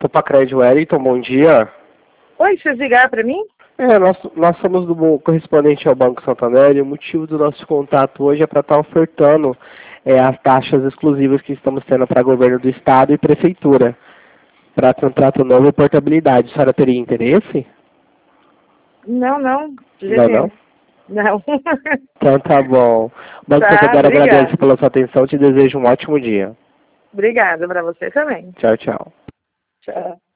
Opa, Crédito Wellington, bom dia. Oi, vocês ligaram para mim? Nós somos do correspondente ao Banco Santander e o motivo do nosso contato hoje é para estar ofertando as taxas exclusivas que estamos tendo para governo do Estado e Prefeitura, para contrato novo e portabilidade. A senhora teria interesse? Não. Não? Não. Então tá bom. O Banco Santander agradece pela sua atenção e te desejo um ótimo dia. Obrigada para você também. Tchau, tchau. Tchau.